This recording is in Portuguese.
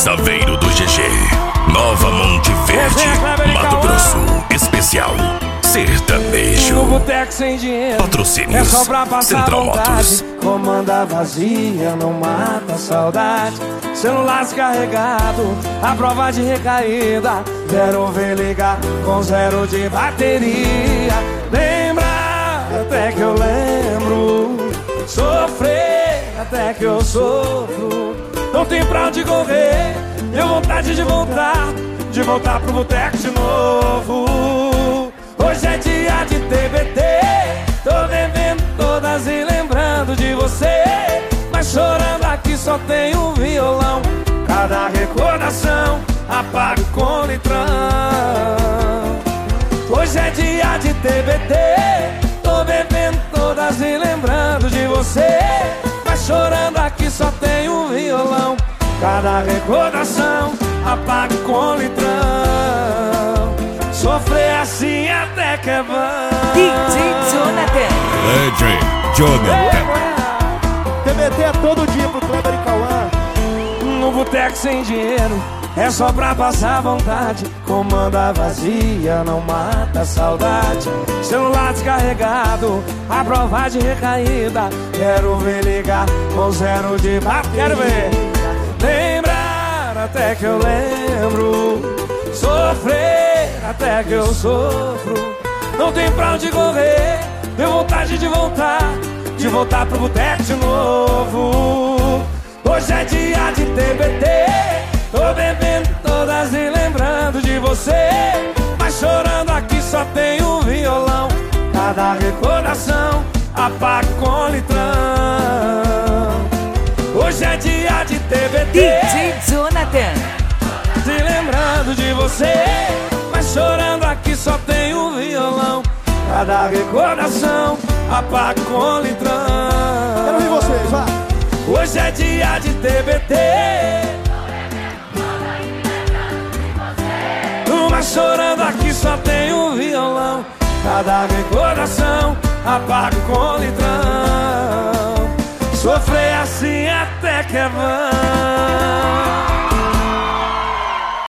Saveiro do GG, Nova Monte Verde, Mato Grosso. Especial sertanejo. No boteco sem dinheiro, Patrocínios é só pra passar Central vontade. Motos. Comanda vazia, não mata a saudade. Celular descarregado, a prova de recaída. Quero ver ligar com 0 de bateria. Lembra, até que eu lembro. Sofrer, até que eu sofro. Não tem pra onde correr. Deu vontade de voltar pro boteco de novo. Hoje é dia de TBT. Tô bebendo todas e lembrando de você. Mas chorando aqui só tem um violão. Cada recordação apago com litrão. Hoje é dia de TBT. Tô bebendo todas e lembrando de você. Mas chorando aqui só tem um violão. Cada recordação apago com litrão. Sofrer assim até que é bom. DJ Jonathan. DJ Jonathan. TBT é todo dia pro Kleber e Cauã. No boteco sem dinheiro, é só pra passar vontade. Comanda vazia, não mata a saudade. Celular descarregado, a prova de recaída. Quero ver ligar com 0 de bateria. Quero ver lembrar até que eu lembro. Sofrer até que eu sofro. Não tem pra onde correr. Deu vontade de voltar pro boteco de novo. Hoje é dia de TBT. Tô bebendo todas e lembrando de você. Mas chorando aqui só tem um violão. Cada recordação apago com litrão. Hoje é dia de TBT. DJ Jonathan. Se lembrando de você. Mas chorando aqui só tem um violão. Cada recordação apago com litrão. Quero ouvir vocês, vai. Hoje é dia de TBT. Mas chorando aqui só tem um violão. Cada recordação apago